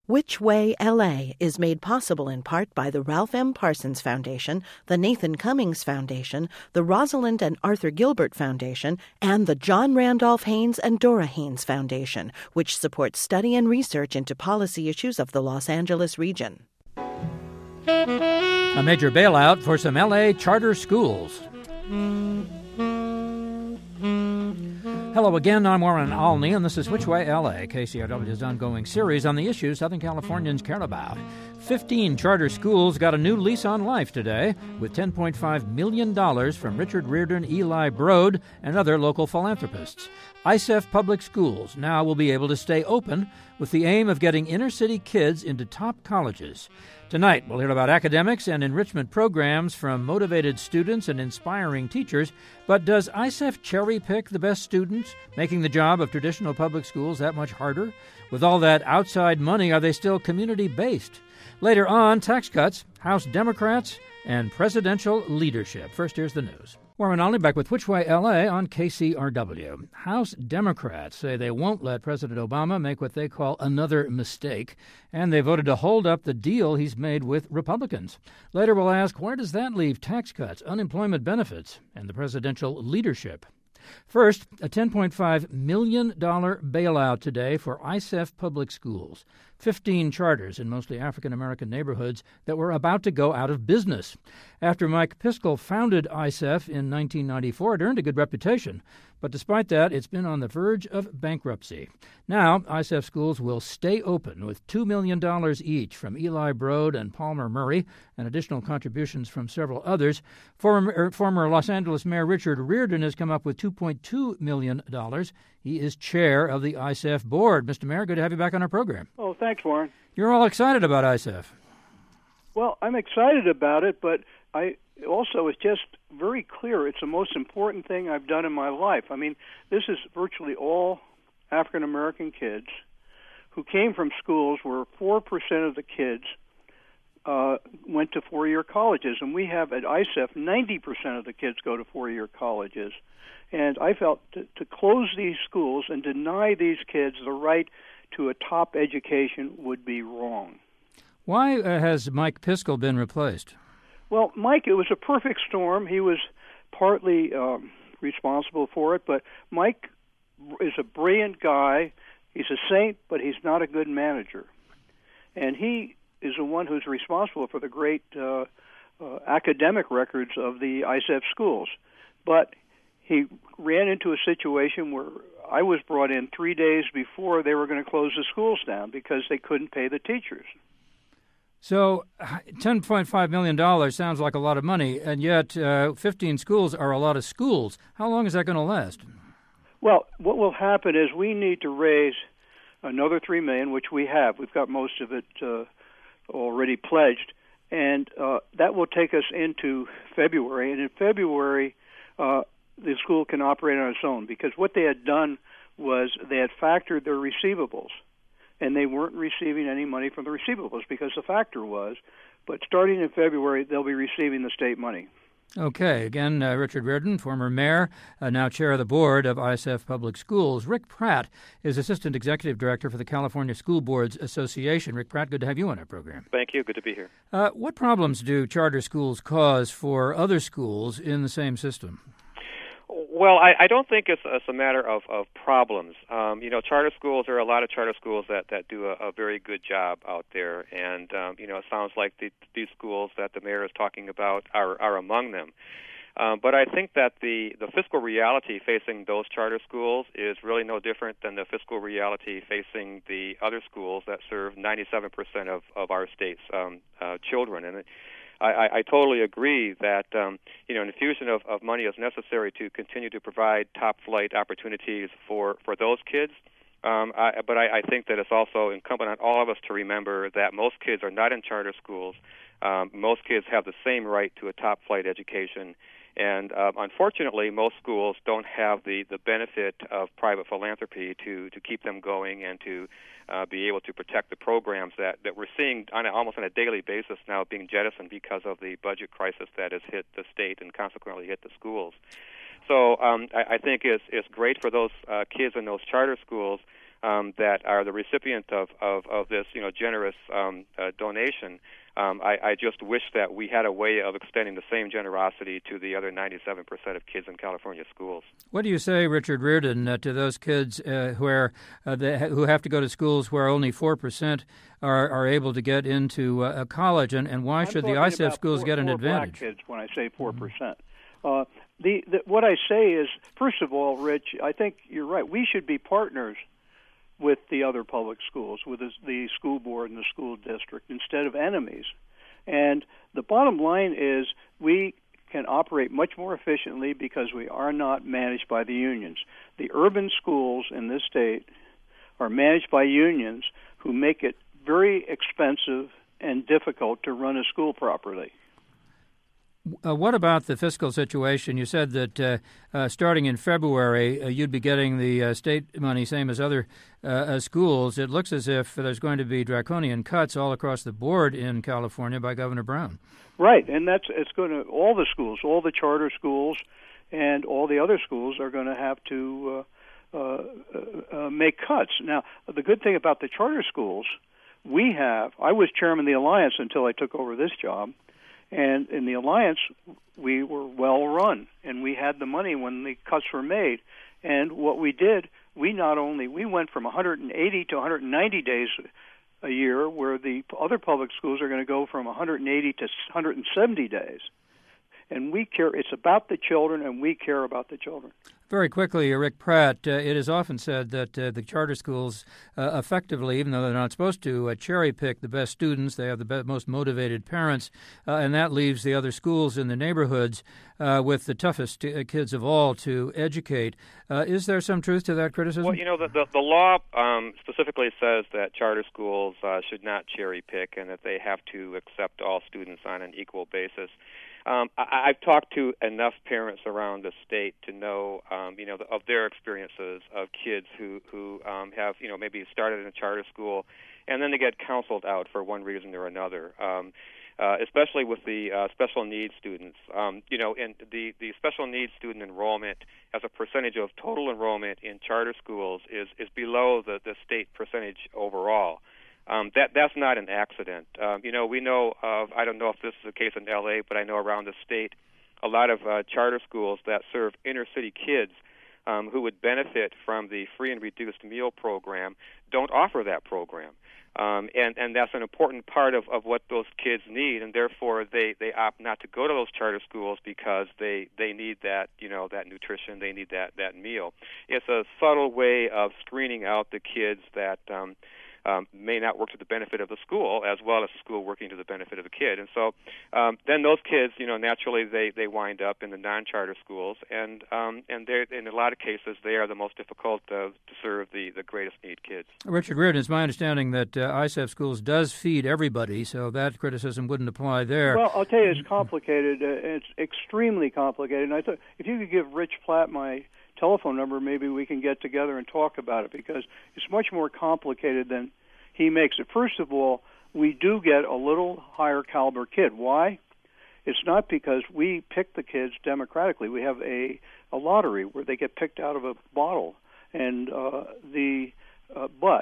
Which Way LA is made possible in part by the Ralph M. Parsons Foundation, the Nathan Cummings Foundation, the Rosalind and Arthur Gilbert Foundation, and the John Randolph Haynes and Dora Haynes Foundation, which supports study and research into policy issues of the Los Angeles region. A major bailout for some LA charter schools. Hello again, I'm Warren Alney, and this is Which Way LA, KCRW's ongoing series on the issues Southern Californians care about. 15 charter schools got a new lease on life today, with $10.5 million from Richard Riordan, Eli Broad, and other local philanthropists. ISEF Public Schools now will be able to stay open with the aim of getting inner-city kids into top colleges. Tonight, we'll hear about academics and enrichment programs from motivated students and inspiring teachers. But does ISEF cherry-pick the best students, making the job of traditional public schools that much harder? With all that outside money, are they still community-based? Later on, tax cuts, House Democrats, and presidential leadership. First, here's the news. Warren Alney back with Which Way LA on KCRW. House Democrats say they won't let President Obama make what they call another mistake, and they voted to hold up the deal he's made with Republicans. Later we'll ask, where does that leave tax cuts, unemployment benefits, and the presidential leadership? First, a $10.5 million bailout today for ISEF Public Schools, 15 charters in mostly African-American neighborhoods that were about to go out of business. After Mike Piskel founded ISEF in 1994, it earned a good reputation. But despite that, it's been on the verge of bankruptcy. Now, ISEF schools will stay open with $2 million each from Eli Broad and Palmer Murray, and additional contributions from several others. Former Los Angeles Mayor Richard Riordan has come up with $2.2 million. He is chair of the ISEF board. Mr. Mayor, good to have you back on our program. Oh, thanks, Warren. You're all excited about ISEF. Well, I'm excited about it, but it's just very clear it's the most important thing I've done in my life. I mean, this is virtually all African-American kids who came from schools where 4% of the kids went to four-year colleges. And we have at ISEF 90% of the kids go to four-year colleges. And I felt to close these schools and deny these kids the right to a top education would be wrong. Why has Mike Piskel been replaced? Well, Mike, it was a perfect storm. He was partly responsible for it, but Mike is a brilliant guy. He's a saint, but he's not a good manager. And he is the one who's responsible for the great academic records of the ISEF schools. But he ran into a situation where I was brought in 3 days before they were going to close the schools down because they couldn't pay the teachers. So $10.5 million sounds like a lot of money, and yet 15 schools are a lot of schools. How long is that going to last? Well, what will happen is we need to raise another $3 million, which we have. We've got most of it already pledged, and that will take us into February. And in February, the school can operate on its own, because what they had done was they had factored their receivables, and they weren't receiving any money from the receivables because the factor was. But starting in February, they'll be receiving the state money. Okay. Again, Richard Riordan, former mayor, now chair of the board of ISEF Public Schools. Rick Pratt is Assistant Executive Director for the California School Boards Association. Rick Pratt, good to have you on our program. Thank you. Good to be here. What problems do charter schools cause for other schools in the same system? Well, I don't think it's a matter of problems. Charter schools, there are a lot of charter schools that do a very good job out there, and it sounds like these schools that the mayor is talking about are among them. But I think that the fiscal reality facing those charter schools is really no different than the fiscal reality facing the other schools that serve 97% of our state's children. And I totally agree that an infusion of money is necessary to continue to provide top-flight opportunities for those kids. But I think that it's also incumbent on all of us to remember that most kids are not in charter schools. Most kids have the same right to a top-flight education. And unfortunately, most schools don't have the benefit of private philanthropy to keep them going and to be able to protect the programs that we're seeing almost on a daily basis now being jettisoned because of the budget crisis that has hit the state and consequently hit the schools. So I think it's great for those kids in those charter schools that are the recipient of this generous donation. I just wish that we had a way of extending the same generosity to the other 97% of kids in California schools. What do you say, Richard Reardon, to those kids who have to go to schools where only 4% are able to get into a college, and why should the ISEF schools get an advantage? Black kids, when I say 4%. What I say is, first of all, Rich, I think you're right. We should be partners with the other public schools, with the school board and the school district, instead of enemies. And the bottom line is we can operate much more efficiently because we are not managed by the unions. The urban schools in this state are managed by unions who make it very expensive and difficult to run a school properly. What about the fiscal situation? You said that starting in February, you'd be getting the state money, same as other schools. It looks as if there's going to be draconian cuts all across the board in California by Governor Brown. Right, and it's going to, all the schools, all the charter schools, and all the other schools are going to have to make cuts. Now, the good thing about the charter schools, I was chairman of the Alliance until I took over this job. And in the Alliance, we were well run, and we had the money when the cuts were made. And what we did, we went from 180 to 190 days a year, where the other public schools are going to go from 180 to 170 days. And we care. It's about the children, and we care about the children. Very quickly, Rick Pratt, it is often said that the charter schools effectively, even though they're not supposed to, cherry-pick the best students. They have the most motivated parents, and that leaves the other schools in the neighborhoods with the toughest kids of all to educate. Is there some truth to that criticism? Well, the law specifically says that charter schools should not cherry-pick and that they have to accept all students on an equal basis. I've talked to enough parents around the state to know, of their experiences of kids who have, maybe started in a charter school, and then they get counseled out for one reason or another. Especially with the special needs students, and the special needs student enrollment as a percentage of total enrollment in charter schools is below the state percentage overall. That's not an accident. We know of, I don't know if this is the case in L.A., but I know around the state, a lot of charter schools that serve inner-city kids who would benefit from the free and reduced meal program don't offer that program. And that's an important part of what those kids need, and therefore they opt not to go to those charter schools because they need that, that nutrition, they need that meal. It's a subtle way of screening out the kids that may not work to the benefit of the school, as well as the school working to the benefit of the kid. And so then those kids, naturally they wind up in the non-charter schools, and they're, in a lot of cases, they are the most difficult to serve the greatest need kids. Richard Reardon, it's my understanding that ISEF schools does feed everybody, so that criticism wouldn't apply there. Well, I'll tell you, it's complicated. It's extremely complicated. And I thought if you could give Rich Platt my telephone number, maybe we can get together and talk about it, because it's much more complicated than he makes it. First of all, we do get a little higher caliber kid. Why? It's not because we pick the kids democratically. We have a lottery where they get picked out of a bottle, and but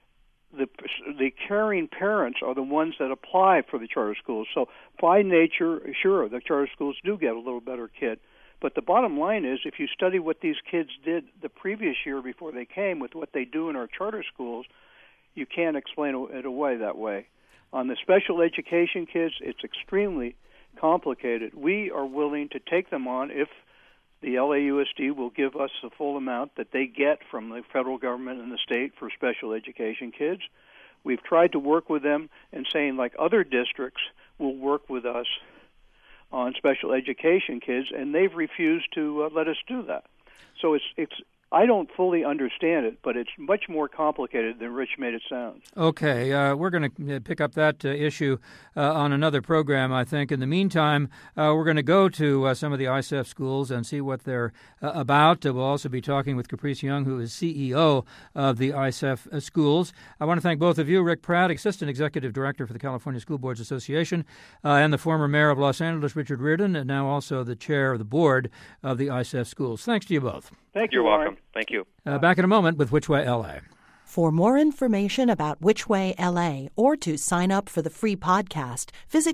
the caring parents are the ones that apply for the charter schools. So by nature, sure, the charter schools do get a little better kid. But the bottom line is, if you study what these kids did the previous year before they came with what they do in our charter schools, you can't explain it away that way. On the special education kids, it's extremely complicated. We are willing to take them on if the LAUSD will give us the full amount that they get from the federal government and the state for special education kids. We've tried to work with them and saying, like other districts, will work with us on special education kids, and they've refused to let us do that. So it's I don't fully understand it, but it's much more complicated than Rich made it sound. Okay, we're going to pick up that issue on another program, I think. In the meantime, we're going to go to some of the ISEF schools and see what they're about. We'll also be talking with Caprice Young, who is CEO of the ISEF schools. I want to thank both of you, Rick Pratt, Assistant Executive Director for the California School Boards Association, and the former Mayor of Los Angeles, Richard Reardon, and now also the Chair of the Board of the ISEF schools. Thanks to you both. Thank you. You're welcome. Thank you. Back in a moment with Which Way, L.A. For more information about Which Way LA or to sign up for the free podcast, visit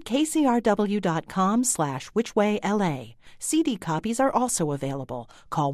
kcrw.com/whichwayla. CD copies are also available. Call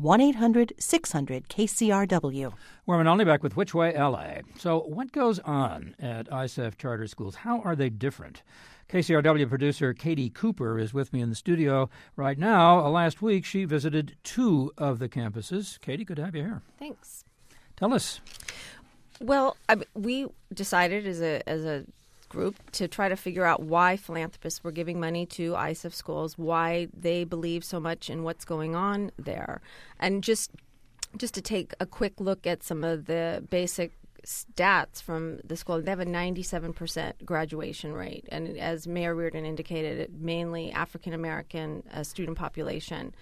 1-800-600-KCRW. We're only back with Which Way LA. So what goes on at ISEF charter schools? How are they different? KCRW producer Katie Cooper is with me in the studio right now. Last week, she visited 2 of the campuses. Katie, good to have you here. Thanks. Tell us. Well, we decided as a group to try to figure out why philanthropists were giving money to ISEF schools, why they believe so much in what's going on there. And just to take a quick look at some of the basic stats from the school, they have a 97% graduation rate. And as Mayor Reardon indicated, mainly African-American student population.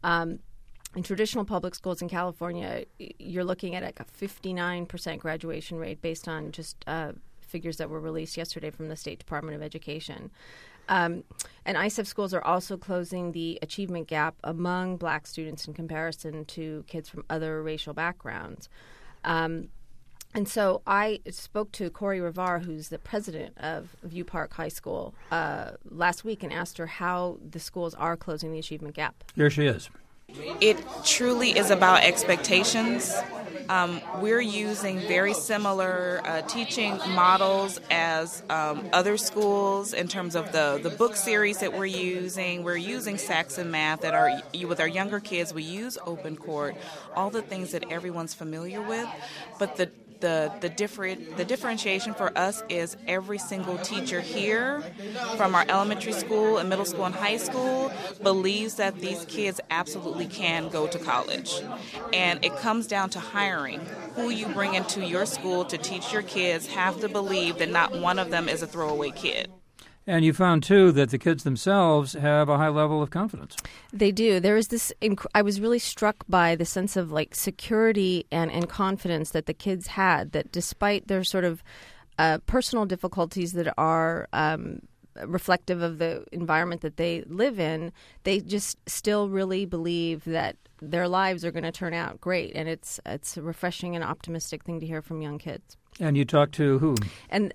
In traditional public schools in California, you're looking at like a 59% graduation rate based on just figures that were released yesterday from the State Department of Education. And ISEF schools are also closing the achievement gap among black students in comparison to kids from other racial backgrounds. And so I spoke to Corey Rivar, who's the president of View Park High School, last week and asked her how the schools are closing the achievement gap. Here she is. It truly is about expectations. We're using very similar teaching models as other schools in terms of the book series that we're using. We're using Saxon Math with our younger kids. We use Open Court, all the things that everyone's familiar with. But the differentiation for us is every single teacher here from our elementary school and middle school and high school believes that these kids absolutely can go to college. And it comes down to hiring. Who you bring into your school to teach your kids have to believe that not one of them is a throwaway kid. And you found, too, that the kids themselves have a high level of confidence. They do. There is this I was really struck by the sense of like security and confidence that the kids had, that despite their sort of personal difficulties that are reflective of the environment that they live in, they just still really believe that their lives are going to turn out great. And it's a refreshing and optimistic thing to hear from young kids. And you talked to who? And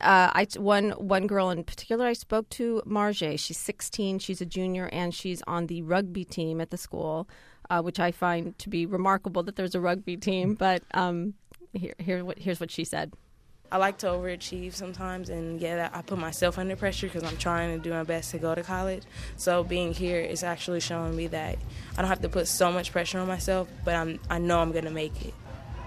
one girl in particular I spoke to, Marjay. She's 16. She's a junior, and she's on the rugby team at the school, which I find to be remarkable that there's a rugby team. But here's what she said. I like to overachieve sometimes, and I put myself under pressure because I'm trying to do my best to go to college. So being here is actually showing me that I don't have to put so much pressure on myself, but I know I'm going to make it.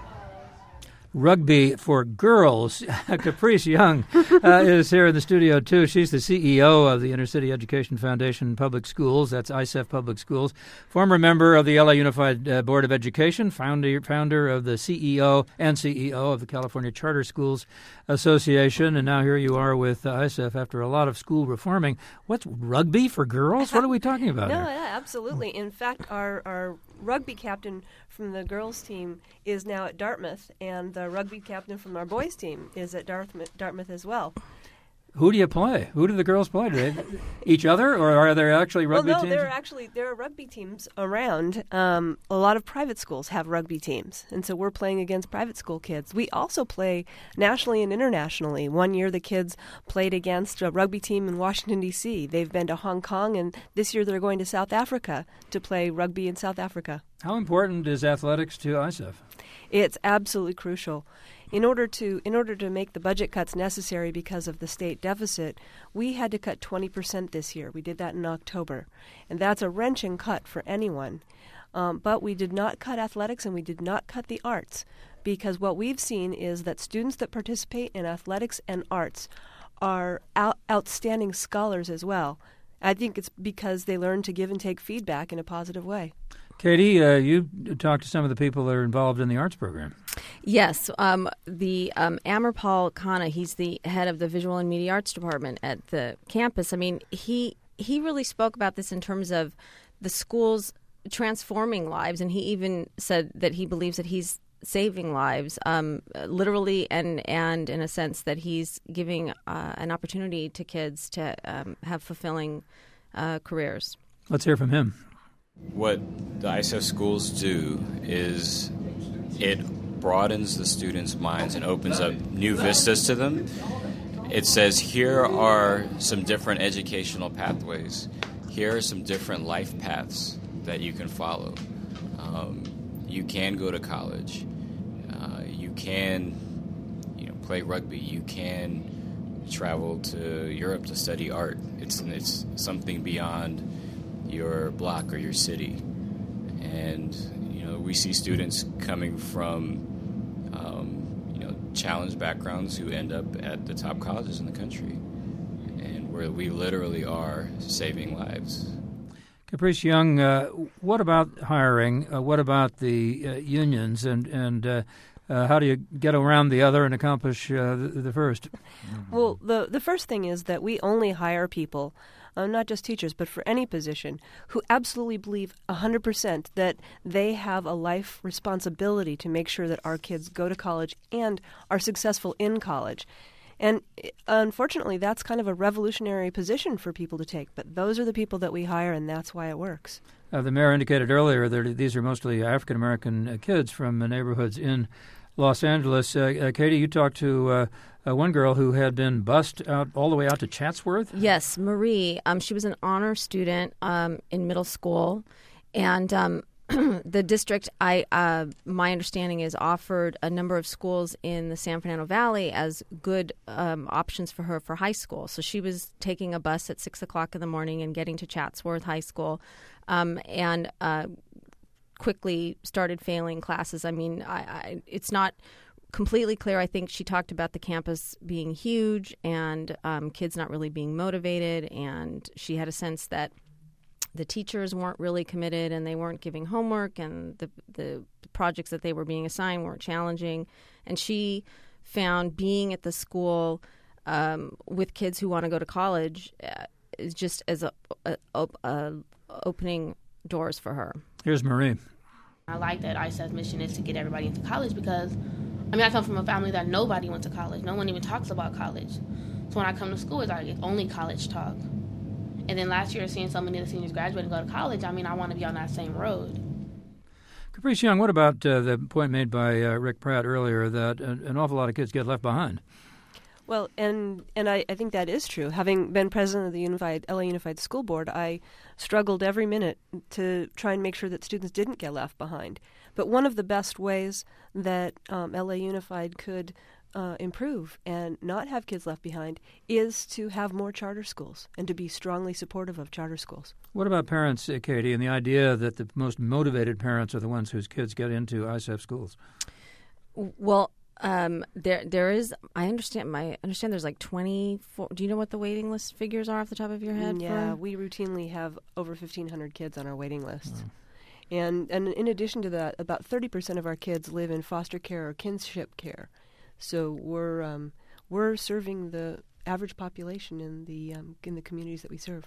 Rugby for girls. Caprice Young is here in the studio, too. She's the CEO of the Intercity Education Foundation Public Schools. That's ISEF Public Schools. Former member of the LA Unified Board of Education, founder of the CEO of the California Charter Schools Association. And now here you are with ISEF after a lot of school reforming. What's rugby for girls? What are we talking about here? Yeah, absolutely. In fact, our rugby captain from the girls' team is now at Dartmouth, and the rugby captain from our boys' team is at Dartmouth as well. Who do you play? Who do the girls play? Do they each other, or are there actually rugby teams? There are rugby teams around. A lot of private schools have rugby teams, and so we're playing against private school kids. We also play nationally and internationally. One year the kids played against a rugby team in Washington, D.C. They've been to Hong Kong, and this year they're going to South Africa to play rugby in South Africa. How important is athletics to ISEF? It's absolutely crucial. In order to make the budget cuts necessary because of the state deficit, we had to cut 20% this year. We did that in October, and that's a wrenching cut for anyone. But we did not cut athletics, and we did not cut the arts, because what we've seen is that students that participate in athletics and arts are outstanding scholars as well. I think it's because they learn to give and take feedback in a positive way. Katie, you talked to some of the people that are involved in the arts program. Yes. The Amarpal Khanna, he's the head of the Visual and Media Arts Department at the campus. I mean, he really spoke about this in terms of the schools transforming lives, and he even said that he believes that he's saving lives, literally and in a sense that he's giving an opportunity to kids to have fulfilling careers. Let's hear from him. What the ISEF schools do is it broadens the students' minds and opens up new vistas to them. It says, here are some different educational pathways. Here are some different life paths that you can follow. You can go to college. You can, play rugby. You can travel to Europe to study art. It's something beyond your block or your city. And, we see students coming from, challenged backgrounds who end up at the top colleges in the country, and where we literally are saving lives. Caprice Young, what about hiring? What about the unions, and how do you get around the other and accomplish the first? Well, the first thing is that we only hire people, not just teachers, but for any position, who absolutely believe 100% that they have a life responsibility to make sure that our kids go to college and are successful in college. And unfortunately, that's kind of a revolutionary position for people to take. But those are the people that we hire, and that's why it works. The mayor indicated earlier that these are mostly African-American kids from neighborhoods in Los Angeles. Katie, you talked to one girl who had been bused out all the way out to Chatsworth? Yes, Marie. She was an honor student in middle school, and the district, my understanding is, offered a number of schools in the San Fernando Valley as good options for her for high school. So she was taking a bus at 6 o'clock in the morning and getting to Chatsworth High School, and quickly started failing classes. I mean, it's not completely clear. I think she talked about the campus being huge and kids not really being motivated, and she had a sense that the teachers weren't really committed and they weren't giving homework, and the projects that they were being assigned weren't challenging. And she found being at the school with kids who want to go to college is just as opening doors for her. Here's Marie. I like that ISEF's mission is to get everybody into college because, I come from a family that nobody went to college. No one even talks about college. So when I come to school, it's like it's only college talk. And then last year, seeing so many of the seniors graduate and go to college, I want to be on that same road. Caprice Young, what about the point made by Rick Pratt earlier that an awful lot of kids get left behind? Well, and I think that is true. Having been president of the LA Unified School Board, I struggled every minute to try and make sure that students didn't get left behind. But one of the best ways that LA Unified could improve and not have kids left behind is to have more charter schools and to be strongly supportive of charter schools. What about parents, Katie, and the idea that the most motivated parents are the ones whose kids get into ISEF schools? Well, there is. I understand there's like 24. Do you know what the waiting list figures are off the top of your head? Yeah, we routinely have over 1,500 kids on our waiting list. Oh. And in addition to that, about 30% of our kids live in foster care or kinship care. So we're serving the average population in the communities that we serve.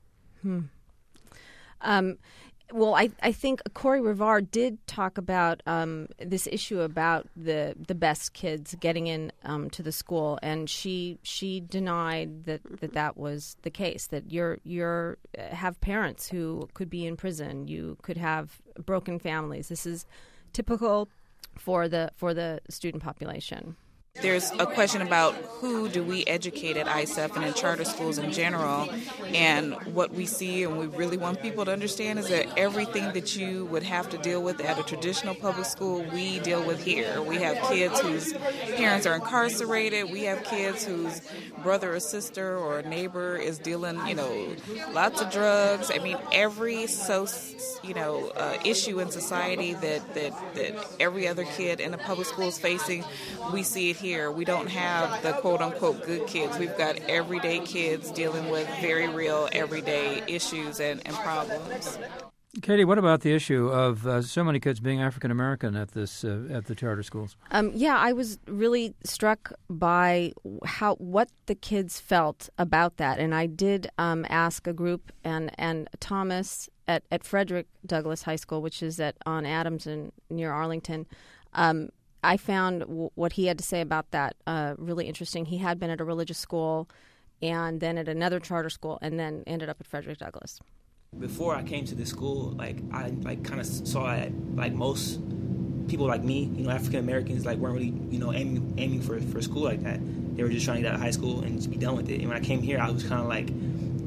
Well, I think Corey Rivard did talk about this issue about the best kids getting in to the school, and she denied that was the case. That you have parents who could be in prison. You could have broken families. This is typical for the student population. There's a question about who do we educate at ISEF and in charter schools in general, and what we see and we really want people to understand is that everything that you would have to deal with at a traditional public school, we deal with here. We have kids whose parents are incarcerated. We have kids whose brother or sister or neighbor is dealing, lots of drugs. Every issue in society that every other kid in the public school is facing, we see it here. We don't have the quote-unquote good kids. We've got everyday kids dealing with very real everyday issues and problems. Katie, what about the issue of so many kids being African-American at the charter schools? I was really struck by what the kids felt about that. And I did ask a group, and Thomas at Frederick Douglass High School, which is on Adams and near Arlington, I found what he had to say about that really interesting. He had been at a religious school and then at another charter school and then ended up at Frederick Douglass. Before I came to this school, I kind of saw it like most people like me, African Americans, like weren't really, aiming for school like that. They were just trying to get out of high school and just be done with it. And when I came here, I was kind of like,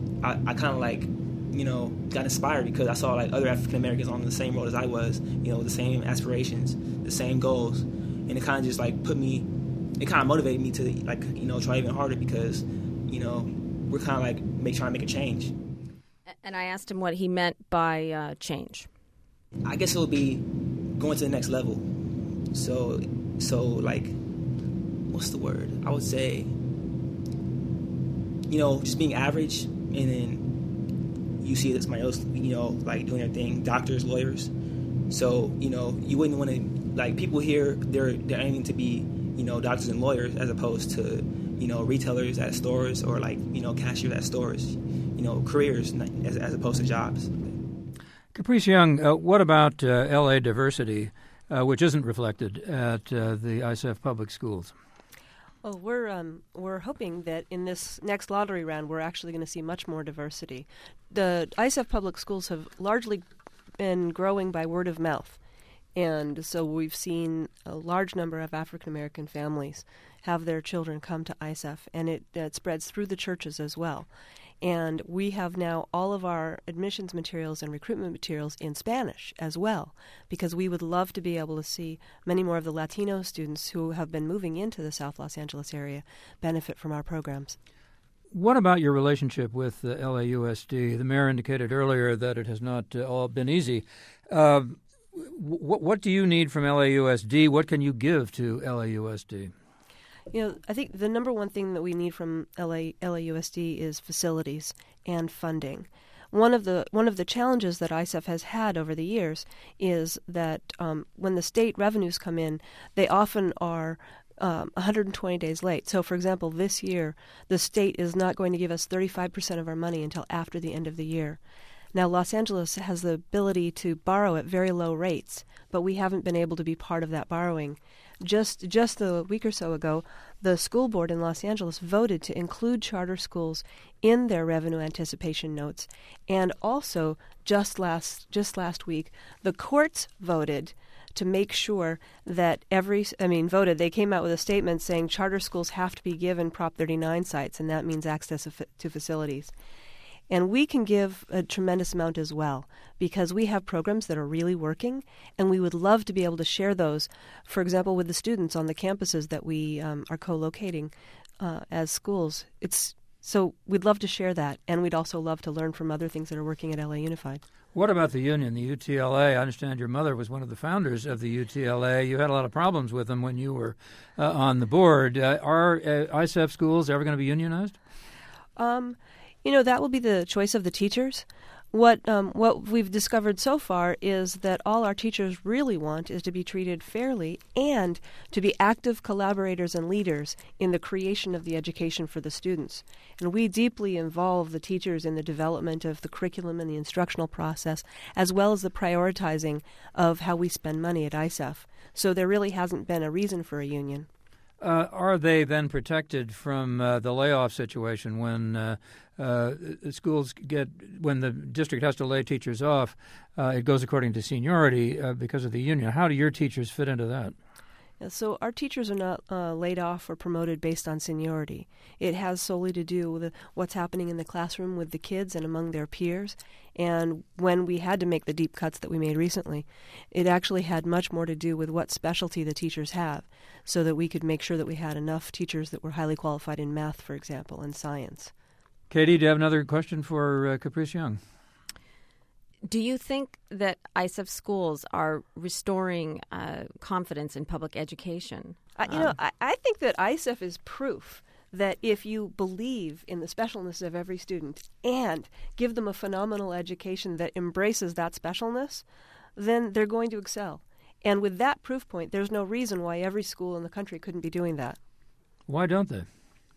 got inspired because I saw like other African Americans on the same road as I was, the same aspirations, the same goals, and it kind of just like it kind of motivated me to try even harder because, we're kind of like trying to make a change. And I asked him what he meant by change. I guess it would be going to the next level. So like, what's the word? I would say, just being average, and then you see that somebody else, like doing their thing, doctors, lawyers. So, you wouldn't want to, like, people here, they're aiming to be, doctors and lawyers as opposed to, retailers at stores or like, cashiers at stores, careers as opposed to jobs. Caprice Young, what about L.A. diversity, which isn't reflected at the ISEF public schools? Well, we're hoping that in this next lottery round, we're actually going to see much more diversity. The ISEF public schools have largely been growing by word of mouth, and so we've seen a large number of African American families have their children come to ISEF, and it spreads through the churches as well. And we have now all of our admissions materials and recruitment materials in Spanish as well, because we would love to be able to see many more of the Latino students who have been moving into the South Los Angeles area benefit from our programs. What about your relationship with LAUSD? The mayor indicated earlier that it has not all been easy. What do you need from LAUSD? What can you give to LAUSD? I think the number one thing that we need from LAUSD is facilities and funding. One of the challenges that ISEF has had over the years is that when the state revenues come in, they often are 120 days late. So, for example, this year, the state is not going to give us 35% of our money until after the end of the year. Now, Los Angeles has the ability to borrow at very low rates, but we haven't been able to be part of that borrowing. Just a week or so ago, the school board in Los Angeles voted to include charter schools in their revenue anticipation notes, and also just last week, the courts voted to make sure that they came out with a statement saying charter schools have to be given Prop 39 sites, and that means access to facilities. And we can give a tremendous amount as well because we have programs that are really working, and we would love to be able to share those, for example, with the students on the campuses that we are co-locating as schools. So we'd love to share that, and we'd also love to learn from other things that are working at LA Unified. What about the union, the UTLA? I understand your mother was one of the founders of the UTLA. You had a lot of problems with them when you were on the board. Are ISEF schools ever going to be unionized? That will be the choice of the teachers. What we've discovered so far is that all our teachers really want is to be treated fairly and to be active collaborators and leaders in the creation of the education for the students. And we deeply involve the teachers in the development of the curriculum and the instructional process, as well as the prioritizing of how we spend money at ISEF. So there really hasn't been a reason for a union. Are they then protected from the layoff situation when schools when the district has to lay teachers off? It goes according to seniority because of the union. How do your teachers fit into that? So our teachers are not laid off or promoted based on seniority. It has solely to do with what's happening in the classroom with the kids and among their peers. And when we had to make the deep cuts that we made recently, it actually had much more to do with what specialty the teachers have, so that we could make sure that we had enough teachers that were highly qualified in math, for example, and science. Katie, do you have another question for Caprice Young? Do you think that ISEF schools are restoring confidence in public education? I think that ISEF is proof that if you believe in the specialness of every student and give them a phenomenal education that embraces that specialness, then they're going to excel. And with that proof point, there's no reason why every school in the country couldn't be doing that. Why don't they?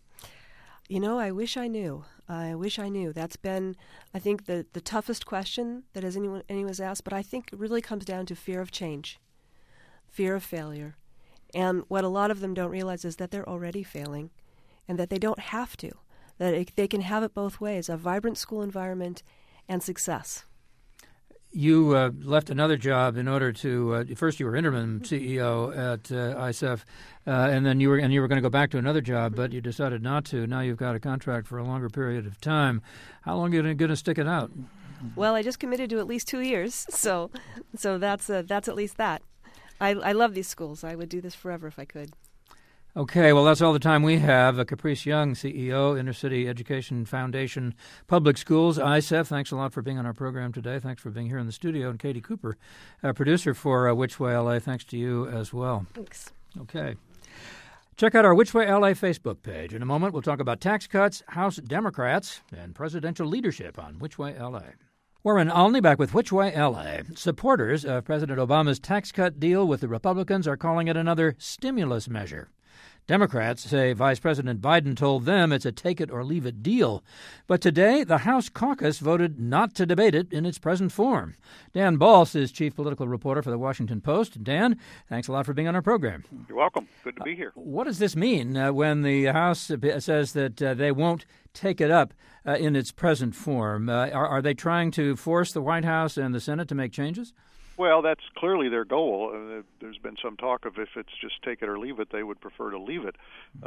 I wish I knew. That's been, I think, the toughest question that anyone's asked, but I think it really comes down to fear of change, fear of failure. And what a lot of them don't realize is that they're already failing and that they don't have to, that they can have it both ways, a vibrant school environment and success. You left another job in order to first you were interim CEO at ISEF, and then you were going to go back to another job, but you decided not to. Now you've got a contract for a longer period of time. How long are you going to stick it out? Well, I just committed to at least 2 years, so that's at least that. I love these schools. I would do this forever if I could. Okay, well, that's all the time we have. Caprice Young, CEO, Intercity Education Foundation Public Schools, ISEF. Thanks a lot for being on our program today. Thanks for being here in the studio. And Katie Cooper, producer for Which Way LA, thanks to you as well. Thanks. Okay. Check out our Which Way LA Facebook page. In a moment, we'll talk about tax cuts, House Democrats, and presidential leadership on Which Way LA. We're in Olney, back with Which Way LA. Supporters of President Obama's tax cut deal with the Republicans are calling it another stimulus measure. Democrats say Vice President Biden told them it's a take-it-or-leave-it deal. But today, the House caucus voted not to debate it in its present form. Dan Balz is chief political reporter for The Washington Post. Dan, thanks a lot for being on our program. You're welcome. Good to be here. What does this mean when the House says that they won't take it up in its present form? Are they trying to force the White House and the Senate to make changes? Well, that's clearly their goal. There's been some talk of if it's just take it or leave it, they would prefer to leave it.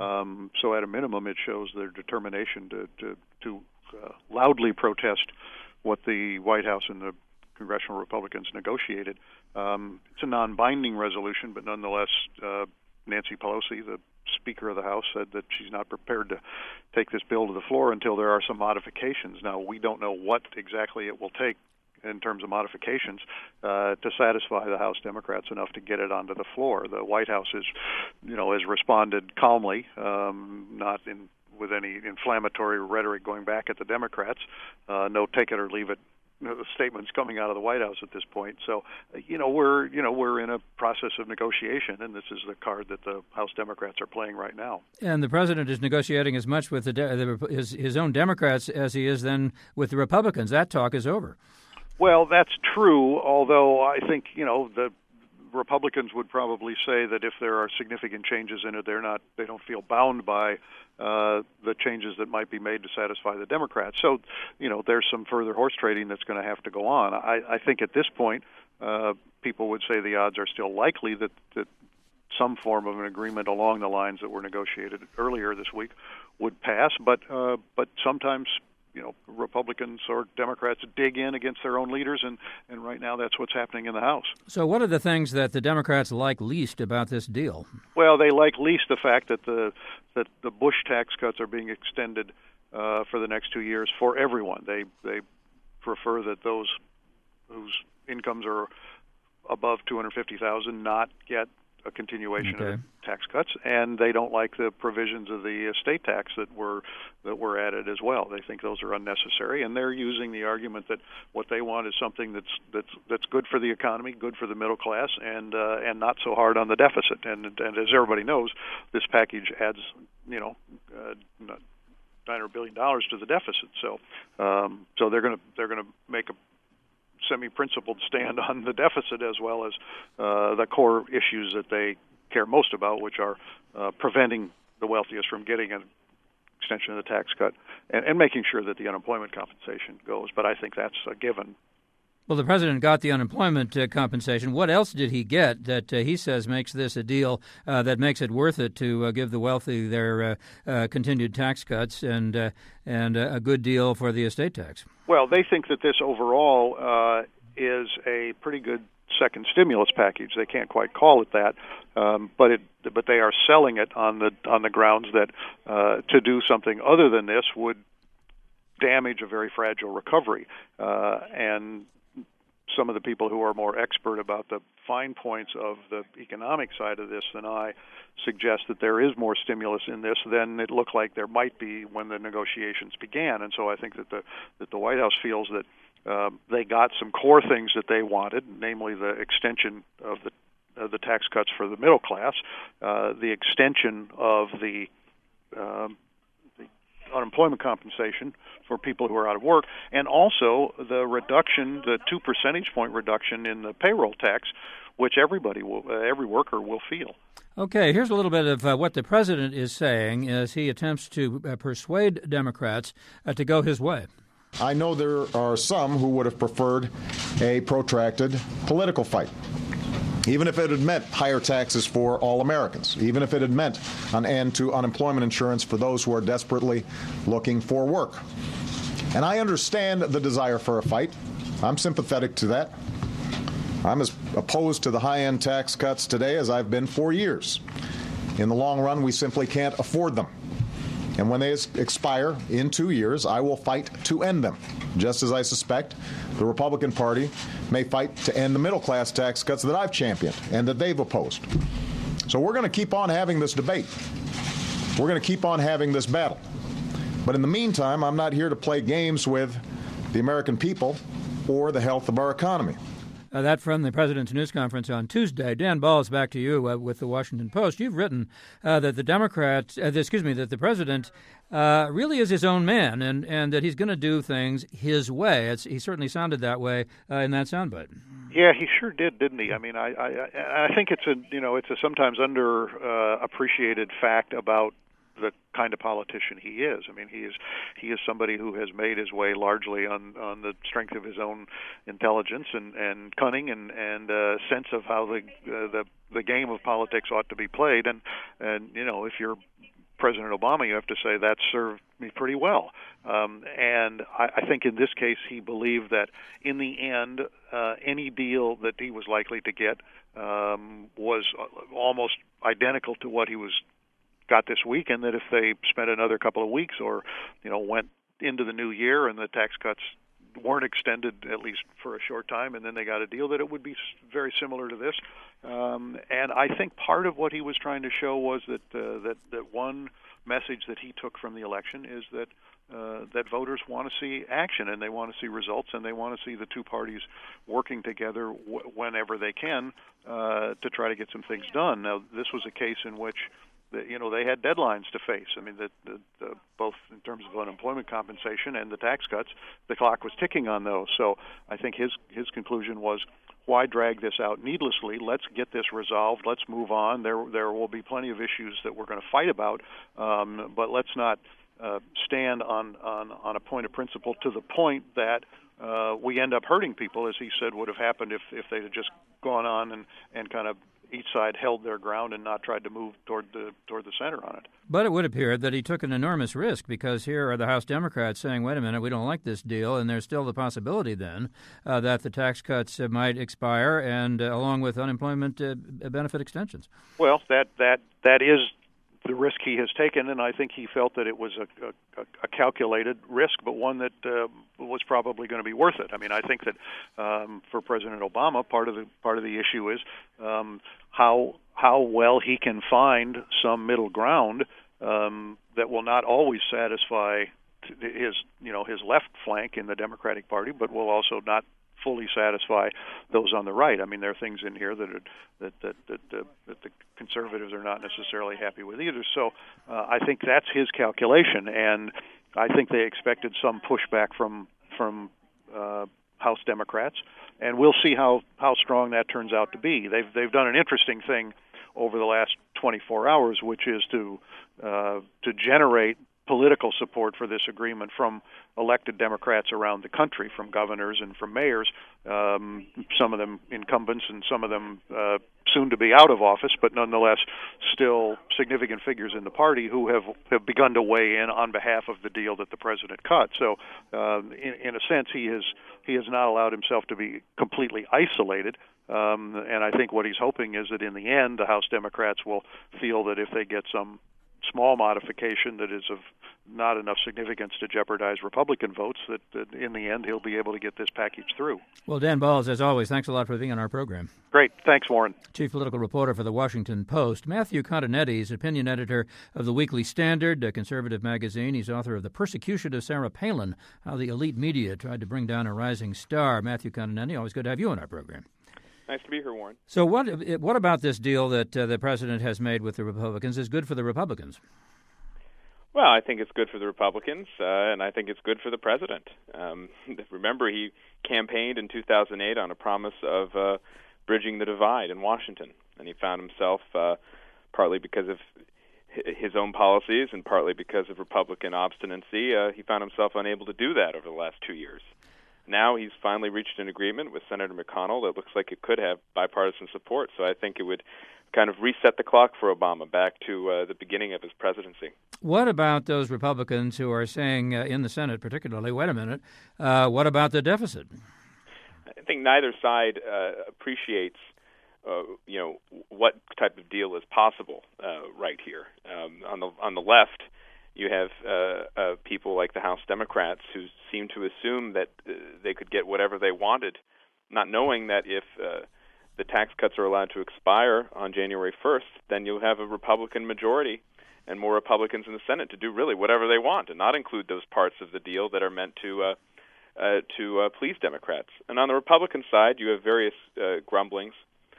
So at a minimum, it shows their determination to loudly protest what the White House and the congressional Republicans negotiated. It's a non-binding resolution, but nonetheless, Nancy Pelosi, the Speaker of the House, said that she's not prepared to take this bill to the floor until there are some modifications. Now, we don't know what exactly it will take in terms of modifications to satisfy the House Democrats enough to get it onto the floor. The White House has responded calmly, not with any inflammatory rhetoric going back at the Democrats. No take it or leave it statements coming out of the White House at this point. So, we're in a process of negotiation, and this is the card that the House Democrats are playing right now. And the president is negotiating as much with his own Democrats as he is then with the Republicans. That talk is over. Well, that's true, although I think, the Republicans would probably say that if there are significant changes in it, they don't feel bound by the changes that might be made to satisfy the Democrats. So, there's some further horse trading that's going to have to go on. I think at this point, people would say the odds are still likely that some form of an agreement along the lines that were negotiated earlier this week would pass, but sometimes Republicans or Democrats dig in against their own leaders, and right now that's what's happening in the House. So what are the things that the Democrats like least about this deal? Well, they like least the fact that the Bush tax cuts are being extended for the next 2 years for everyone. They prefer that those whose incomes are above $250,000 not get a continuation of the tax cuts, and they don't like the provisions of the estate tax that were added as well. They think those are unnecessary, and they're using the argument that what they want is something that's good for the economy, good for the middle class, and not so hard on the deficit. And as everybody knows, this package adds $900 billion to the deficit. So they're going to make a semi-principled stand on the deficit as well as the core issues that they care most about, which are preventing the wealthiest from getting an extension of the tax cut and making sure that the unemployment compensation goes. But I think that's a given. Well, the president got the unemployment compensation. What else did he get that he says makes this a deal that makes it worth it to give the wealthy their continued tax cuts and a good deal for the estate tax? Well, they think that this overall is a pretty good second stimulus package. They can't quite call it that, but they are selling it on the grounds that to do something other than this would damage a very fragile recovery. And some of the people who are more expert about the fine points of the economic side of this than I suggest that there is more stimulus in this than it looked like there might be when the negotiations began. And so I think that the White House feels that they got some core things that they wanted, namely the extension of the tax cuts for the middle class, the extension of the unemployment compensation for people who are out of work, and also the 2 percentage point reduction in the payroll tax, which every worker will feel. Okay, here's a little bit of what the president is saying as he attempts to persuade Democrats to go his way. I know there are some who would have preferred a protracted political fight, even if it had meant higher taxes for all Americans, even if it had meant an end to unemployment insurance for those who are desperately looking for work. And I understand the desire for a fight. I'm sympathetic to that. I'm as opposed to the high-end tax cuts today as I've been for years. In the long run, we simply can't afford them. And when they expire in 2 years, I will fight to end them, just as I suspect the Republican Party may fight to end the middle-class tax cuts that I've championed and that they've opposed. So we're going to keep on having this debate. We're going to keep on having this battle. But in the meantime, I'm not here to play games with the American people or the health of our economy. That from the President's news conference on Tuesday. Dan Balz, back to you with the Washington Post. You've written that the President really is his own man, and that he's going to do things his way. He certainly sounded that way in that soundbite. Yeah, he sure did, didn't he? I mean, I think it's a sometimes underappreciated fact about the kind of politician he is. I mean, he is somebody who has made his way largely on the strength of his own intelligence and cunning and sense of how the game of politics ought to be played. And if you're President Obama, you have to say that served me pretty well. And I think in this case, he believed that in the end, any deal that he was likely to get was almost identical to what he got this week, and that if they spent another couple of weeks or went into the new year and the tax cuts weren't extended at least for a short time, and then they got a deal, that it would be very similar to this. And I think part of what he was trying to show was that one message that he took from the election is that voters want to see action, and they want to see results, and they want to see the two parties working together whenever they can to try to get some things done. Now, this was a case in which they had deadlines to face. I mean, both in terms of unemployment compensation and the tax cuts, the clock was ticking on those. So I think his conclusion was, why drag this out needlessly? Let's get this resolved. Let's move on. There will be plenty of issues that we're going to fight about, but let's not stand on a point of principle to the point that we end up hurting people, as he said would have happened if they had just gone on and kind of each side held their ground and not tried to move toward the center on it. But it would appear that he took an enormous risk, because here are the House Democrats saying, wait a minute, we don't like this deal, and there's still the possibility then that the tax cuts might expire, and along with unemployment benefit extensions. Well, that is the risk he has taken, and I think he felt that it was a calculated risk, but one that was probably going to be worth it. I mean, I think that for President Obama, part of the issue is how well he can find some middle ground that will not always satisfy his left flank in the Democratic Party, but will also not fully satisfy those on the right. I mean, there are things in here that the conservatives are not necessarily happy with either. So I think that's his calculation, and I think they expected some pushback from House Democrats, and we'll see how strong that turns out to be. They've done an interesting thing over the last 24 hours, which is to generate political support for this agreement from elected Democrats around the country, from governors and from mayors, some of them incumbents and some of them soon to be out of office, but nonetheless still significant figures in the party who have begun to weigh in on behalf of the deal that the president cut. So in a sense, he has not allowed himself to be completely isolated. And I think what he's hoping is that in the end, the House Democrats will feel that if they get some small modification that is of not enough significance to jeopardize Republican votes, that in the end he'll be able to get this package through. Well, Dan Balz, as always, thanks a lot for being on our program. Great. Thanks, Warren. Chief political reporter for the Washington Post. Matthew Continetti is opinion editor of the Weekly Standard, a conservative magazine. He's author of The Persecution of Sarah Palin, How the Elite Media Tried to Bring Down a Rising Star. Matthew Continetti, always good to have you on our program. Nice to be here, Warren. So what about this deal that the president has made with the Republicans is good for the Republicans? Well, I think it's good for the Republicans, and I think it's good for the president. Remember, he campaigned in 2008 on a promise of bridging the divide in Washington, and he found himself, partly because of his own policies, and partly because of Republican obstinacy, he found himself unable to do that over the last 2 years. Now he's finally reached an agreement with Senator McConnell that looks like it could have bipartisan support. So I think it would kind of reset the clock for Obama back to the beginning of his presidency. What about those Republicans who are saying in the Senate particularly, wait a minute, what about the deficit? I think neither side appreciates what type of deal is possible right here. On the left, you have people like the House Democrats who seem to assume that they could get whatever they wanted, not knowing that if the tax cuts are allowed to expire on January 1st, then you'll have a Republican majority and more Republicans in the Senate to do really whatever they want and not include those parts of the deal that are meant to please Democrats. And on the Republican side, you have various grumblings.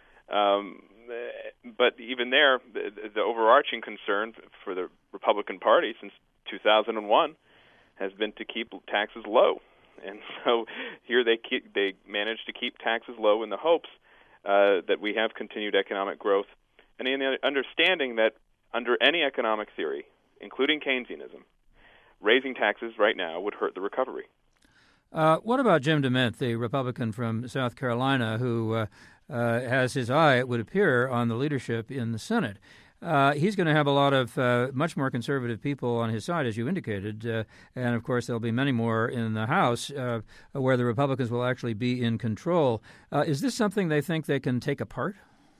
But even there, the overarching concern for the Republican Party since 2001 has been to keep taxes low. And so here they managed to keep taxes low in the hopes that we have continued economic growth, and in the understanding that under any economic theory, including Keynesianism, raising taxes right now would hurt the recovery. What about Jim DeMint, the Republican from South Carolina, who has his eye, it would appear, on the leadership in the Senate? He's going to have a lot of much more conservative people on his side, as you indicated, and of course there'll be many more in the House where the Republicans will actually be in control. Is this something they think they can take apart?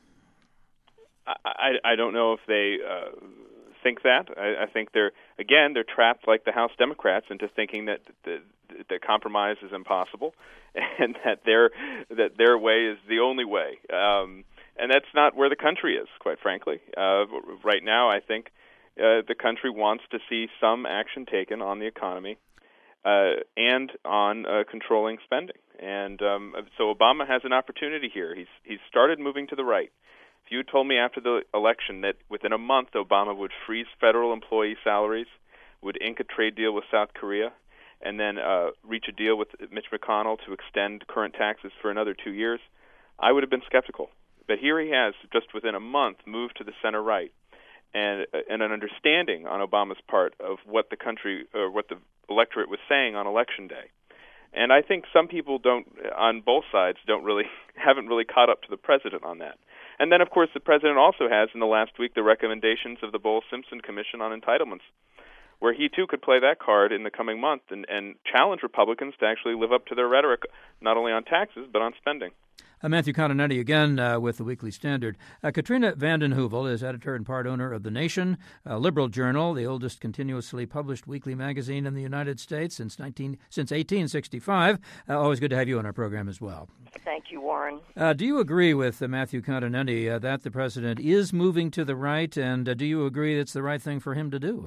I don't know if they think that. I think they're trapped like the House Democrats into thinking that the compromise is impossible and that their way is the only way. And that's not where the country is, quite frankly. Right now, I think the country wants to see some action taken on the economy and on controlling spending. And so Obama has an opportunity here. He's started moving to the right. If you had told me after the election that within a month Obama would freeze federal employee salaries, would ink a trade deal with South Korea, and then reach a deal with Mitch McConnell to extend current taxes for another 2 years, I would have been skeptical. But here he has, just within a month, moved to the center right, and an understanding on Obama's part of what the country or what the electorate was saying on Election Day. And I think some people on both sides haven't really caught up to the president on that. And then, of course, the president also has in the last week the recommendations of the Bowles-Simpson Commission on Entitlements, where he too could play that card in the coming month and challenge Republicans to actually live up to their rhetoric, not only on taxes but on spending. Matthew Continetti again with the Weekly Standard. Katrina vanden Heuvel is editor and part owner of The Nation, a liberal journal, the oldest continuously published weekly magazine in the United States since 1865. Always good to have you on our program as well. Thank you, Warren. Do you agree with Matthew Continetti that the president is moving to the right, and do you agree it's the right thing for him to do?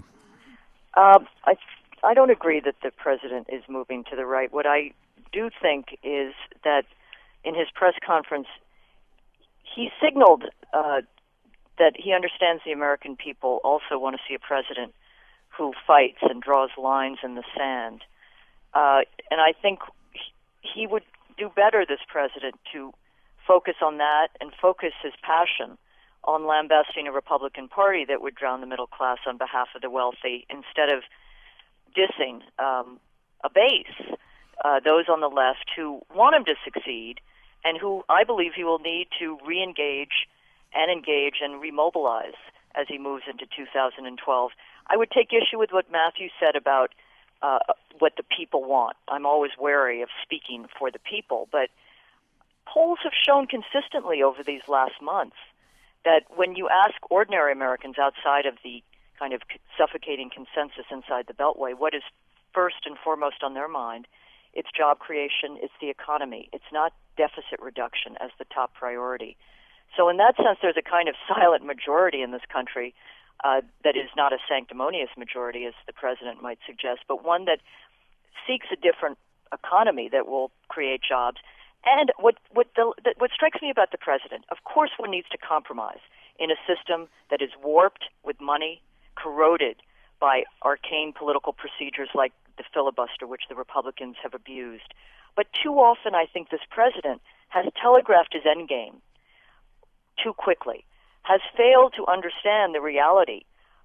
I don't agree that the president is moving to the right. What I do think is that in his press conference, he signaled that he understands the American people also want to see a president who fights and draws lines in the sand. And I think he would do better, this president, to focus on that and focus his passion on lambasting a Republican Party that would drown the middle class on behalf of the wealthy, instead of dissing a base, those on the left who want him to succeed and who I believe he will need to re-engage and engage and remobilize as he moves into 2012. I would take issue with what Matthew said about what the people want. I'm always wary of speaking for the people, but polls have shown consistently over these last months that when you ask ordinary Americans outside of the kind of suffocating consensus inside the Beltway, what is first and foremost on their mind, it's job creation, it's the economy. It's not deficit reduction as the top priority. So in that sense, there's a kind of silent majority in this country that is not a sanctimonious majority, as the president might suggest, but one that seeks a different economy that will create jobs. And what strikes me about the president, of course one needs to compromise in a system that is warped with money, corroded by arcane political procedures like the filibuster, which the Republicans have abused. But too often I think this president has telegraphed his endgame too quickly, has failed to understand the reality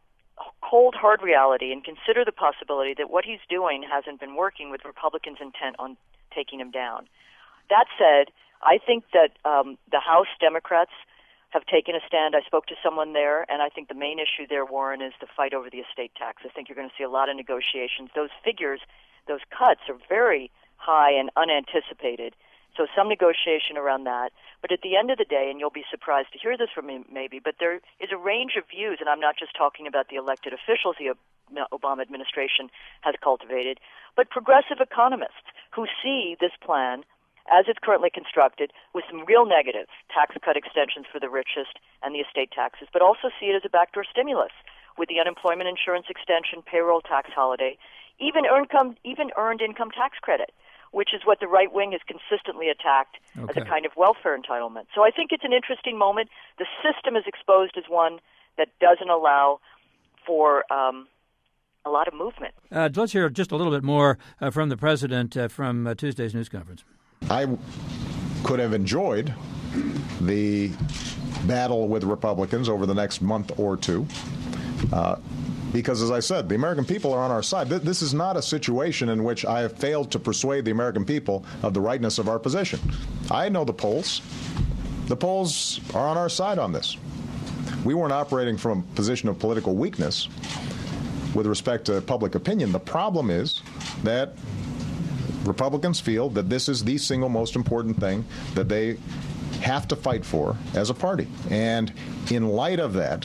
cold, hard reality and consider the possibility that what he's doing hasn't been working with Republicans' intent on taking him down. That said, I think that the House Democrats have taken a stand. I spoke to someone there, and I think the main issue there, Warren, is the fight over the estate tax. I think you're going to see a lot of negotiations. Those figures, those cuts are very high and unanticipated. So some negotiation around that. But at the end of the day, and you'll be surprised to hear this from me maybe, but there is a range of views, and I'm not just talking about the elected officials the Obama administration has cultivated, but progressive economists who see this plan as it's currently constructed with some real negatives, tax cut extensions for the richest and the estate taxes, but also see it as a backdoor stimulus with the unemployment insurance extension, payroll tax holiday, even earned income tax credit, which is what the right wing has consistently attacked as a kind of welfare entitlement. So I think it's an interesting moment. The system is exposed as one that doesn't allow for a lot of movement. Let's hear just a little bit more from the president from Tuesday's news conference. I could have enjoyed the battle with Republicans over the next month or two because, as I said, the American people are on our side. This is not a situation in which I have failed to persuade the American people of the rightness of our position. I know the polls. The polls are on our side on this. We weren't operating from a position of political weakness with respect to public opinion. The problem is that Republicans feel that this is the single most important thing that they have to fight for as a party. And in light of that,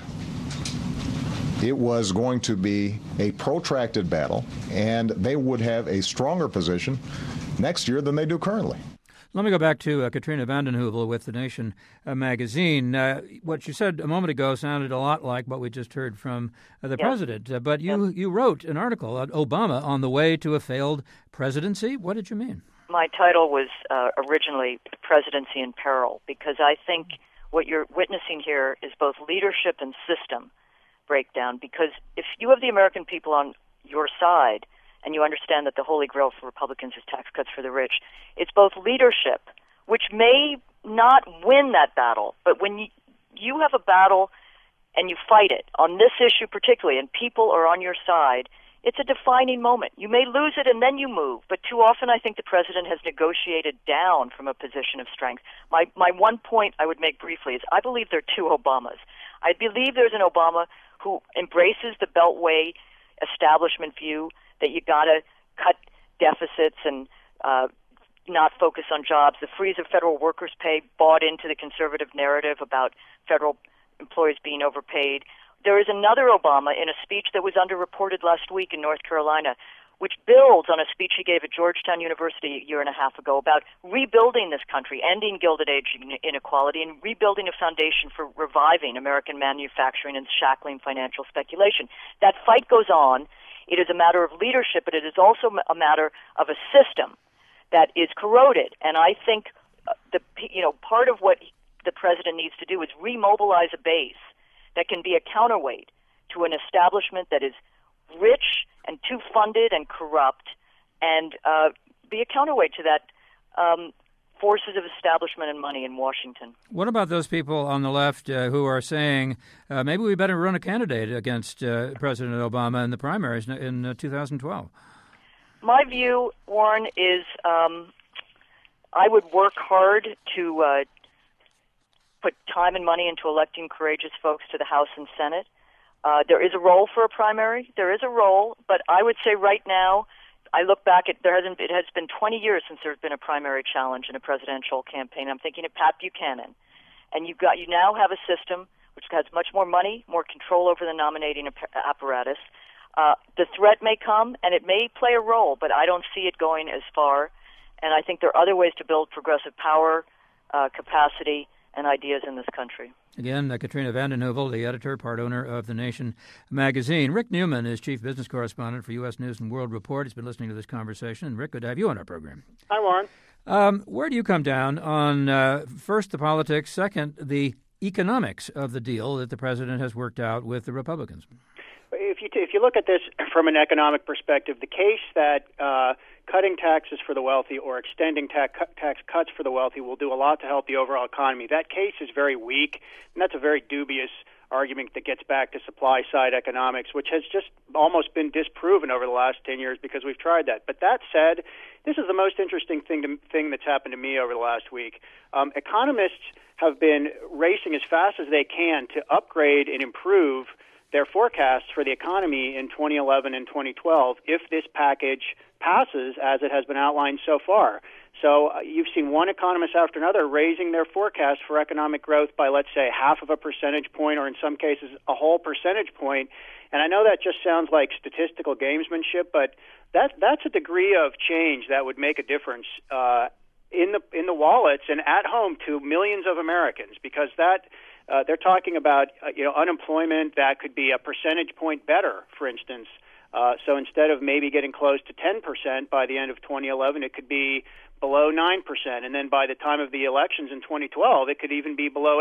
it was going to be a protracted battle, and they would have a stronger position next year than they do currently. Let me go back to Katrina vanden Heuvel with The Nation magazine. What you said a moment ago sounded a lot like what we just heard from the president. But you wrote an article on Obama on the way to a failed presidency. What did you mean? My title was originally Presidency in Peril, because I think what you're witnessing here is both leadership and system breakdown. Because if you have the American people on your side, and you understand that the holy grail for Republicans is tax cuts for the rich, it's both leadership, which may not win that battle, but when you have a battle and you fight it, on this issue particularly, and people are on your side, it's a defining moment. You may lose it and then you move, but too often I think the president has negotiated down from a position of strength. My one point I would make briefly is I believe there are two Obamas. I believe there's an Obama who embraces the Beltway establishment view that you got to cut deficits and not focus on jobs. The freeze of federal workers' pay bought into the conservative narrative about federal employees being overpaid. There is another Obama in a speech that was underreported last week in North Carolina, which builds on a speech he gave at Georgetown University a year and a half ago about rebuilding this country, ending Gilded Age inequality, and rebuilding a foundation for reviving American manufacturing and shackling financial speculation. That fight goes on. It is a matter of leadership, but it is also a matter of a system that is corroded. And I think part of what the president needs to do is remobilize a base that can be a counterweight to an establishment that is rich and too funded and corrupt, and be a counterweight to that forces of establishment and money in Washington. What about those people on the left who are saying maybe we better run a candidate against President Obama in the primaries in 2012? My view, Warren, is I would work hard to put time and money into electing courageous folks to the House and Senate. There is a role for a primary. There is a role, but I would say right now, I look back at it has been 20 years since there's been a primary challenge in a presidential campaign. I'm thinking of Pat Buchanan, and you now have a system which has much more money, more control over the nominating apparatus. The threat may come, and it may play a role, but I don't see it going as far. And I think there are other ways to build progressive power, capacity, and ideas in this country. Again, Katrina vanden Heuvel, the editor, part owner of The Nation magazine. Rick Newman is chief business correspondent for U.S. News and World Report. He's been listening to this conversation. Rick, good to have you on our program. Hi, Warren. Where do you come down on, first, the politics, second, the economics of the deal that the president has worked out with the Republicans? If you look at this from an economic perspective, the case that cutting taxes for the wealthy or extending tax cuts for the wealthy will do a lot to help the overall economy, that case is very weak, and that's a very dubious argument that gets back to supply-side economics, which has just almost been disproven over the last 10 years because we've tried that. But that said, this is the most interesting thing that's happened to me over the last week. Economists have been racing as fast as they can to upgrade and improve their forecasts for the economy in 2011 and 2012 if this package passes as it has been outlined so far. So you've seen one economist after another raising their forecast for economic growth by, let's say, 0.5 percentage point, or in some cases a whole percentage point. And I know that just sounds like statistical gamesmanship, but that's a degree of change that would make a difference in the wallets and at home to millions of Americans, because that they're talking about unemployment that could be a percentage point better, for instance. So instead of maybe getting close to 10% by the end of 2011, it could be below 9%, and then by the time of the elections in 2012, it could even be below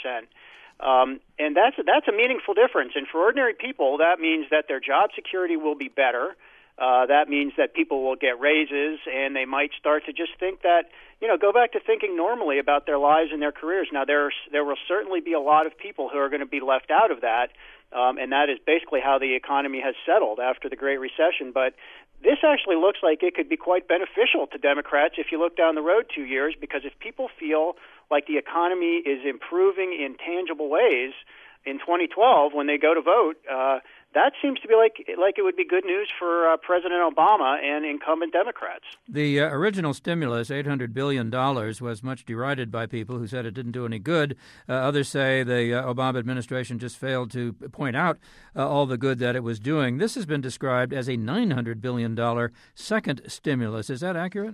8%. And that's a meaningful difference. And for ordinary people, that means that their job security will be better. That means that people will get raises, and they might start to just think that, go back to thinking normally about their lives and their careers. Now, there will certainly be a lot of people who are going to be left out of that, and that is basically how the economy has settled after the Great Recession. But this actually looks like it could be quite beneficial to Democrats if you look down the road 2 years, because if people feel like the economy is improving in tangible ways in 2012 when they go to vote, that seems to be like it would be good news for President Obama and incumbent Democrats. The original stimulus, $800 billion, was much derided by people who said it didn't do any good. Others say the Obama administration just failed to point out all the good that it was doing. This has been described as a $900 billion second stimulus. Is that accurate?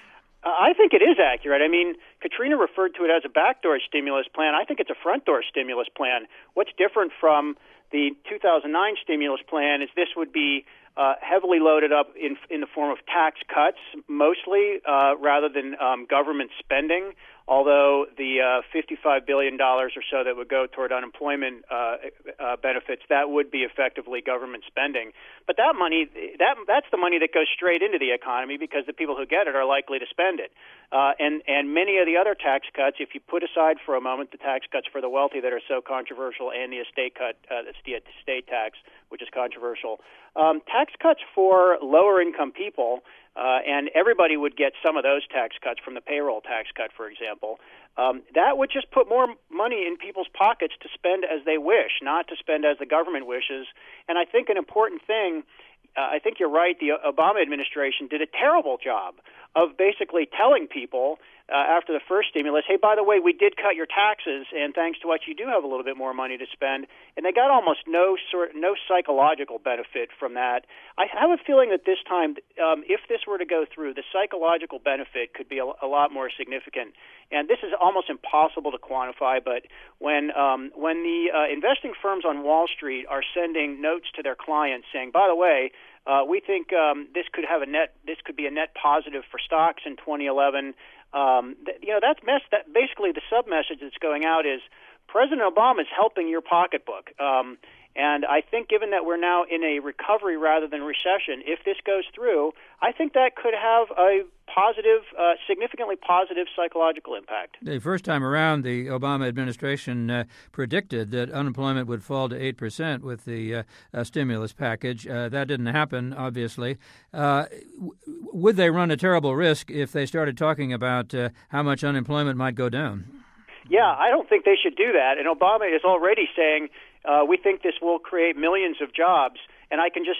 I think it is accurate. I mean, Katrina referred to it as a backdoor stimulus plan. I think it's a front door stimulus plan. What's different from the 2009 stimulus plan is this would be heavily loaded up in the form of tax cuts, mostly, rather than government spending, although the $55 billion or so that would go toward unemployment benefits, that would be effectively government spending. But that money, that's the money that goes straight into the economy because the people who get it are likely to spend it. And many of the other tax cuts, if you put aside for a moment the tax cuts for the wealthy that are so controversial and the estate cut, that's the estate tax, which is controversial, tax cuts for lower income people, and everybody would get some of those tax cuts from the payroll tax cut, for example, that would just put more money in people's pockets to spend as they wish, not to spend as the government wishes. And I think an important thing, I think you're right, the Obama administration did a terrible job of basically telling people after the first stimulus, hey, by the way, we did cut your taxes, and thanks to what you do have a little bit more money to spend. And they got almost no psychological benefit from that. I have a feeling that this time, if this were to go through, the psychological benefit could be a lot more significant. And this is almost impossible to quantify, but when the investing firms on Wall Street are sending notes to their clients saying, by the way, we think this could be a net positive for stocks in 2011. That basically the sub message that's going out is President Obama is helping your pocketbook. And I think given that we're now in a recovery rather than recession, if this goes through, I think that could have a positive, significantly positive psychological impact. The first time around, the Obama administration predicted that unemployment would fall to 8% with the stimulus package. That didn't happen, obviously. Would they run a terrible risk if they started talking about how much unemployment might go down? Yeah, I don't think they should do that. And Obama is already saying, we think this will create millions of jobs. And I can just,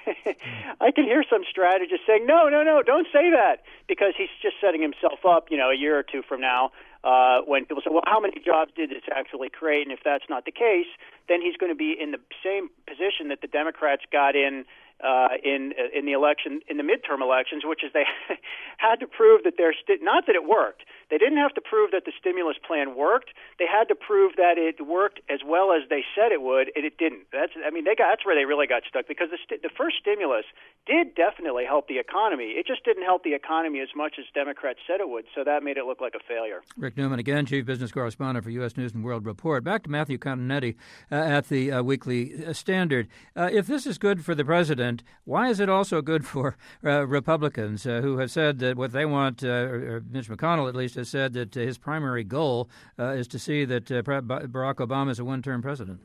I can hear some strategists saying, no, don't say that, because he's just setting himself up, a year or two from now, when people say, well, how many jobs did this actually create? And if that's not the case, then he's going to be in the same position that the Democrats got in the election, in the midterm elections, which is they had to prove that not that it worked. They didn't have to prove that the stimulus plan worked. They had to prove that it worked as well as they said it would, and it didn't. That's where they really got stuck, because the first stimulus did definitely help the economy. It just didn't help the economy as much as Democrats said it would, so that made it look like a failure. Rick Newman again, Chief Business Correspondent for U.S. News and World Report. Back to Matthew Continetti at the Weekly Standard. If this is good for the president, why is it also good for Republicans who have said that what they want, or Mitch McConnell at least, has said that his primary goal is to see that Barack Obama is a one-term president.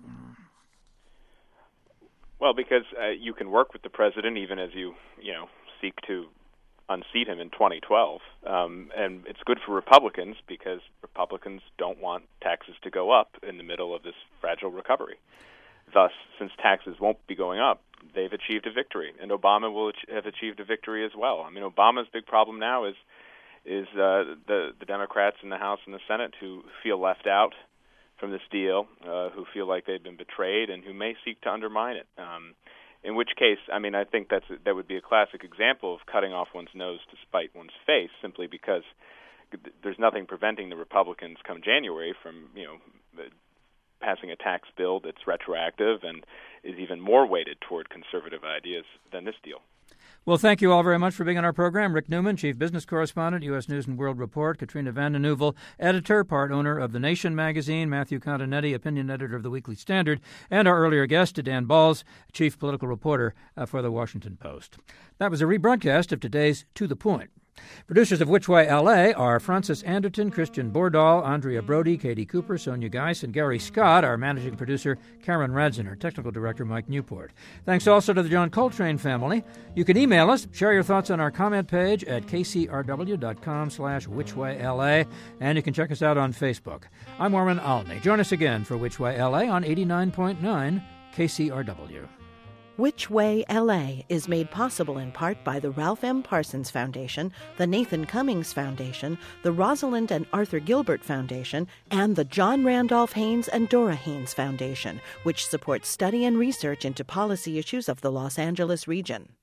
Well, because you can work with the president even as you seek to unseat him in 2012, and it's good for Republicans because Republicans don't want taxes to go up in the middle of this fragile recovery. Thus, since taxes won't be going up, they've achieved a victory, and Obama will have achieved a victory as well. I mean, Obama's big problem now is the Democrats in the House and the Senate who feel left out from this deal, who feel like they've been betrayed, and who may seek to undermine it. In which case, I mean, I think that would be a classic example of cutting off one's nose to spite one's face, simply because there's nothing preventing the Republicans come January from, passing a tax bill that's retroactive and is even more weighted toward conservative ideas than this deal. Well, thank you all very much for being on our program. Rick Newman, Chief Business Correspondent, U.S. News and World Report. Katrina vanden Heuvel, Editor, part owner of The Nation magazine. Matthew Continetti, Opinion Editor of The Weekly Standard. And our earlier guest, Dan Balz, Chief Political Reporter for The Washington Post. That was a rebroadcast of today's To the Point. Producers of Which Way LA are Francis Anderton, Christian Bordahl, Andrea Brody, Katie Cooper, Sonia Geis, and Gary Scott. Our managing producer, Karen Radziner. Technical director, Mike Newport. Thanks also to the John Coltrane family. You can email us, share your thoughts on our comment page at kcrw.com/whichwayla, and you can check us out on Facebook. I'm Warren Alney. Join us again for Which Way LA on 89.9 KCRW. Which Way LA is made possible in part by the Ralph M. Parsons Foundation, the Nathan Cummings Foundation, the Rosalind and Arthur Gilbert Foundation, and the John Randolph Haynes and Dora Haynes Foundation, which supports study and research into policy issues of the Los Angeles region.